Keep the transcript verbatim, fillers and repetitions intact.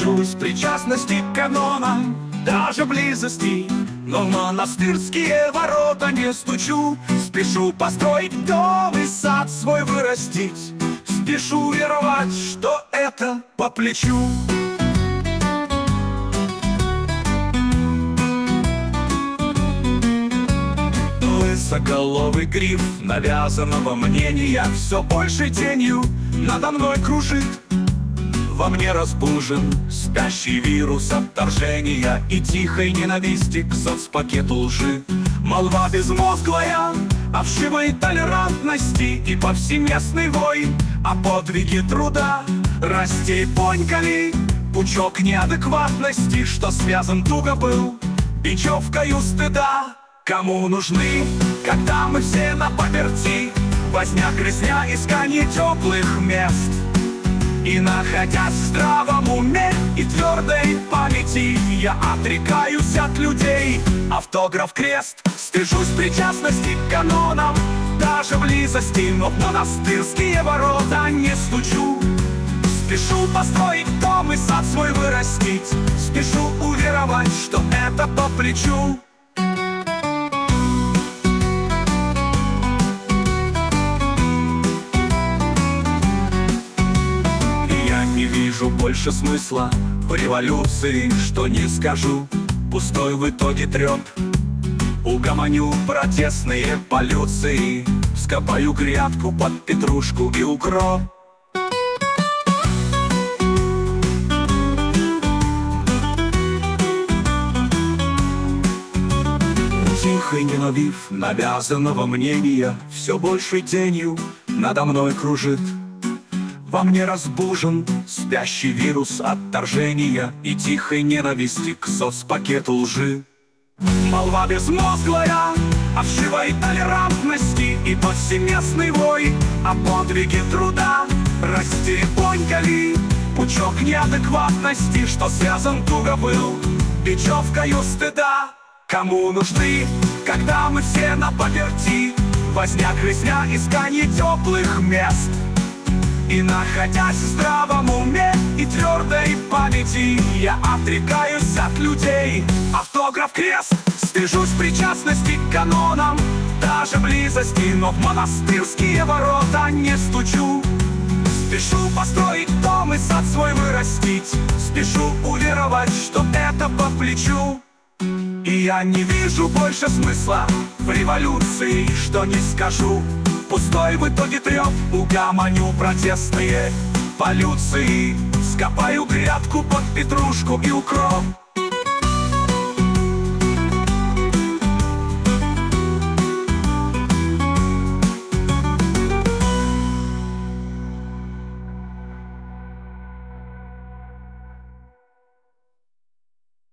Стыжусь причастности к канонам, даже близости, но в монастырские ворота не стучу. Спешу построить дом и сад свой вырастить, спешу веровать, что это по плечу. Лысоголовый гриф навязанного мнения все большей тенью надо мной кружит. Во мне разбужен спящий вирус отторжения и тихой ненависти к соцпакету лжи. Молва безмозглая о вшивой толерантности и повсеместный вой о подвиге труда. Растей понькали пучок неадекватности, что связан туго был бечевкою стыда. Кому нужны, когда мы все на паперти, возня, грязня, искание теплых мест? И находясь в здравом уме и твердой памяти, я отрекаюсь от людей. Автограф крест, стыжусь причастности к канонам, даже близости, но в монастырские ворота не стучу. Спешу построить дом и сад свой вырастить, спешу уверовать, что это по плечу. Вижу больше смысла в революции, что не скажу, пустой в итоге треп. Угомоню протестные полюции, вскопаю грядку под петрушку и укроп. Тихо ненавив навязанного мнения, все большей тенью надо мной кружит. Во мне разбужен спящий вирус отторжения и тихой ненависти к соцпакету лжи. Молва безмозглая о вшивой толерантности и повсеместный вой о подвиге труда. Растеребонькали пучок неадекватности, что связан туго был бечевкою стыда. Кому нужны, когда мы все на паперти, возня, грязня, искание теплых мест? И находясь в здравом уме и твердой памяти, я отрекаюсь от людей. Автограф крест, стыжусь причастности к канонам, даже близости, но в монастырские ворота не стучу. Спешу построить дом и сад свой вырастить, спешу уверовать, что это по плечу. И я не вижу больше смысла в революции, что не скажу, пустой в итоге треп. Угомоню протестные полюции, вскопаю грядку под петрушку и укроп.